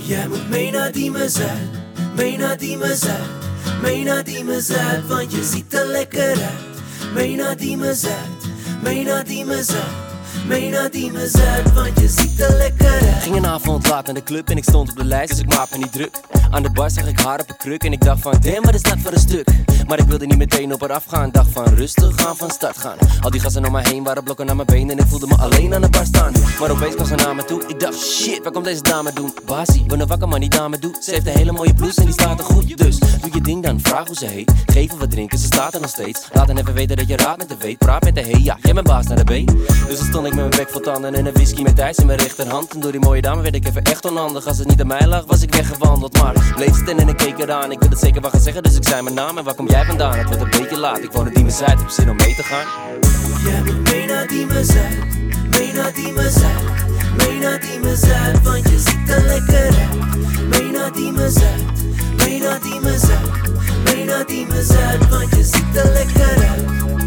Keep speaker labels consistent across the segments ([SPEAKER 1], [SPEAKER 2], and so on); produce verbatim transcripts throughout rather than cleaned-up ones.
[SPEAKER 1] Jij moet mee naar Diemen Zuid, mee naar Diemen Zuid, mee naar Diemen Zuid, want je ziet er lekker uit. Mee naar Diemen Zuid, mee naar Diemen Zuid, mee naar Diemen Zuid, want je ziet er lekker uit.
[SPEAKER 2] Ging een avond laat naar de club en ik stond op de lijst, dus ik maak me niet druk. Aan de bar zag ik haar op een kruk en ik dacht van damn, wat is dat voor een stuk? Maar ik wilde niet meteen op haar afgaan, dacht van rustig gaan, van start gaan. Al die gasten om me heen waren blokken naar mijn benen en ik voelde me alleen aan de bar staan. Maar opeens kwam ze naar me toe, ik dacht shit, waar komt deze dame doen? Basie, ben een wakker man die dame doet. Ze heeft een hele mooie blouse en die staat er goed. Dus doe je ding dan, vraag hoe ze heet. Geef haar wat drinken, ze staat er nog steeds. Laat hen even weten dat je raad met de weet. Praat met de hey, ja, jij bent baas naar de B. Dus dan stond ik met mijn bek vol tanden en een whisky met ijs in mijn rechterhand. En door die mooie dame werd ik even echt onhandig. Als het niet aan mij lag, was ik weggewandeld. Maar bleef staan en ik keek eraan. Ik wil het zeker wat gaan zeggen, dus ik zei mijn naam. En waar kom jij vandaan? Het wordt een beetje laat. Ik woon in Diemen Zuid, heb zin om mee te gaan.
[SPEAKER 1] Jij moet mee naar Diemen Zuid, mee naar Diemen Zuid, mee naar Diemen Zuid, want je ziet er lekker uit. Mee naar Diemen Zuid, mee naar Diemen Zuid, mee naar Diemen Zuid, want je ziet er lekker uit.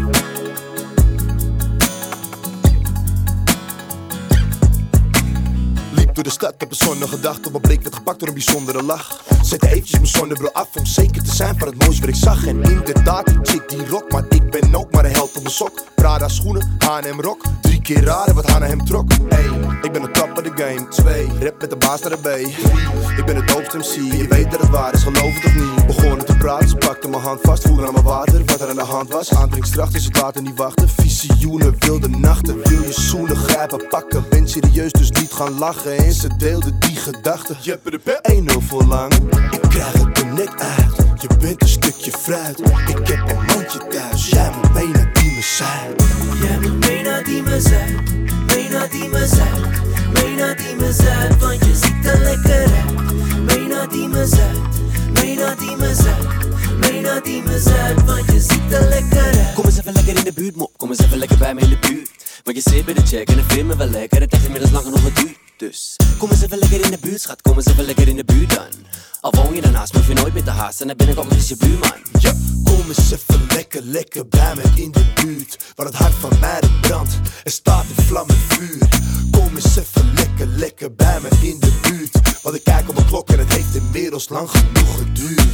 [SPEAKER 3] Door de stad, heb een zonnige dag. Tot mijn blik werd gepakt door een bijzondere lach. Zette eventjes mijn zonnebril af om zeker te zijn van het mooiste wat ik zag. En inderdaad, die chick die rock, maar ik ben ook maar een held op mijn sok. Prada schoenen, H en M rok. Drie keer raden wat H en M trok. Hey, ik ben de top of the game. Twee, rap met de baas naar de B. Drie, ik ben het doopste M C. Je weet dat het waar is, geloof het of niet. Begonnen te praten, ze pakte mijn hand vast. Voelde aan mijn water, wat er aan de hand was. Aantrekkingskracht, dus ik laat er niet wachten. Visioenen, wilde nachten. Wil je zoenen, grijpen, pakken. Ben serieus, dus niet gaan lachen. En ze deelde die gedachten. één nul voor lang. Ik krijg het er net uit. Je bent een stukje fruit. Ik heb een mandje thuis. Jij moet mee naar Diemen Zuid.
[SPEAKER 1] Jij moet mee naar Diemen Zuid, mee naar Diemen Zuid, mee naar Diemen Zuid, want je ziet er lekker uit. Mee naar Diemen Zuid, mee naar Diemen Zuid, mee naar Diemen Zuid, want je ziet er lekker uit.
[SPEAKER 2] Kom eens even lekker in de buurt, mop. Kom eens even lekker bij me in de buurt. Want je zit bij de check en ik vind me wel lekker. Het heeft inmiddels lang genoeg geduurd. Dus kom eens even lekker in de buurt, schat. Kom eens even lekker in de buurt dan. Al woon je daarnaast, hoef je nooit meer te haasten. En dan ben ik ook nog eens je buurman.
[SPEAKER 3] Ja, kom eens even lekker, lekker bij me in de buurt. Waar het hart van mij er brandt. Er staat een vlam en vuur. Kom eens even lekker, lekker bij me in de buurt. Want ik kijk op mijn klok en het heeft inmiddels lang genoeg geduurd.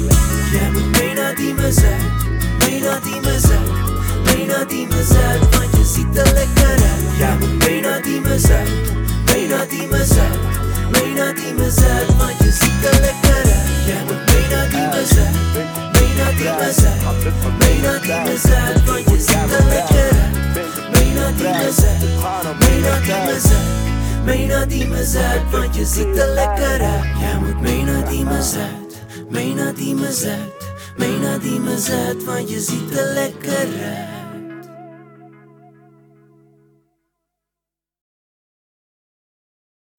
[SPEAKER 1] Jij moet mee naar Diemen Zuid, mee naar Diemen Zuid, mee naar Diemen Zuid, want je ziet er lekker uit. Jij moet mee naar Diemen Zuid, mee naar Diemen Zuid, mee naar Diemen Zuid, want je ziet er lekker uit. Jij moet mee naar Diemen Zuid, mee naar Diemen Zuid, mee naar Diemen Zuid, want je ziet er lekker uit. Mee naar Diemen Zuid, mee naar Diemen Zuid, mee naar Diemen Zuid, want je ziet er lekker uit. Jij moet mee naar Diemen Zuid, mee naar Diemen Zuid, mee naar Diemen Zuid, want je ziet er lekker uit.